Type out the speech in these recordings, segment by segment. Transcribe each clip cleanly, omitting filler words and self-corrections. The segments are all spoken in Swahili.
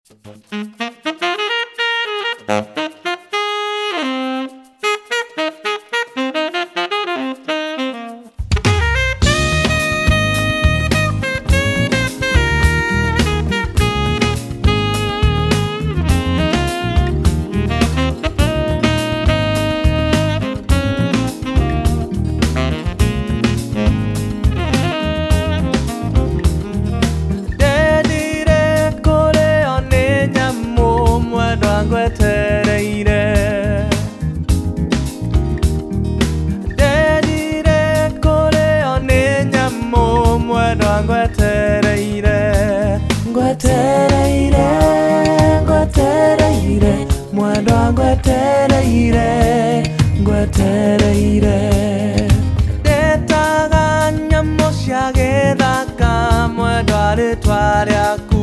Detaga nyamo cia gĩthaka mwendwa rĩtwa rĩaku.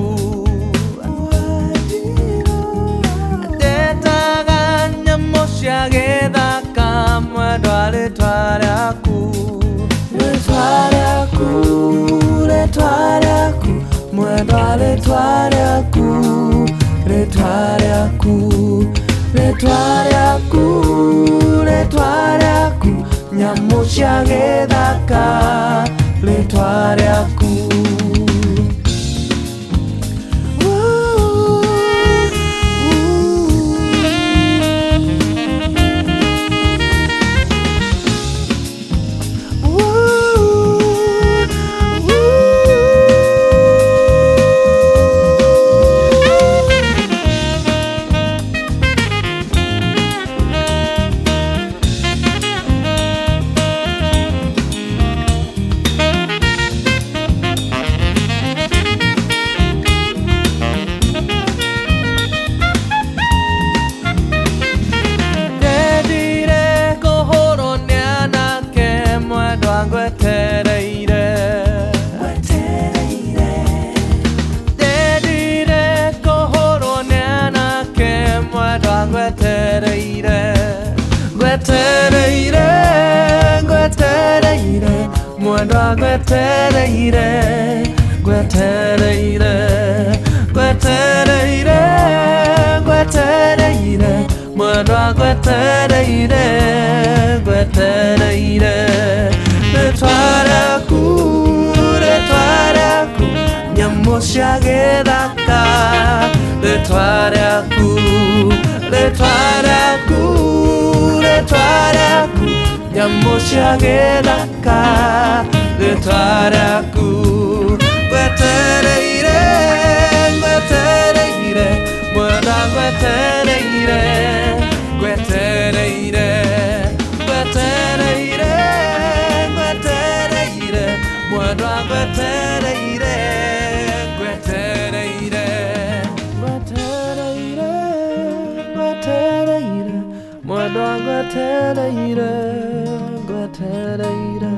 Detaga nyamo cia gĩthaka mwendwa rĩtwa rĩaku. Rĩtwa rĩaku, rĩtwa rĩaku mwendwa rĩtwa rĩaku. Rĩtwa rĩaku, rĩtwa rĩaku, rĩtwa rĩaku nyamũ cia gĩthaka. Rĩtwa rĩaku. Mwendwa ngwetereire, ngwetereire, ngwetereire, ngwetereire, mwendwa ngwetereire, ngwetereire. Rĩtwa rĩaku, rĩtwa rĩaku nyamũ cia gĩthaka. Rĩtwa rĩaku, rĩtwa rĩaku, rĩtwa rĩaku nyamũ cia gĩthaka. Rĩtwa rĩaku. Ngwetereire, ngwetereire, mwendwa ngwetereire, ngwetereire, ngwetereire, ngwetereire, mwendwa ngwetereire, ngwetereire, ngwetereire, ngwetereire, mwendwa ngwetereire, ngwetereire,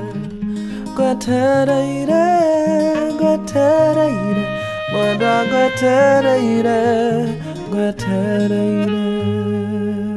ngwetereire, ngwetereire, mwendwa ngwetereire, ngwetereire.